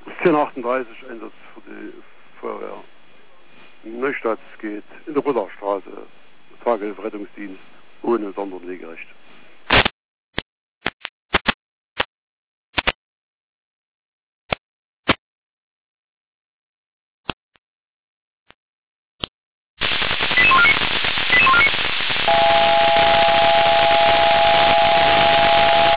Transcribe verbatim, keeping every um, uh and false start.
zehn achtunddreißig Einsatz für die Feuerwehr. Neustadt geht in der Rudderstraße, Tagehilfe Rettungsdienst ohne Sonderpflegerecht.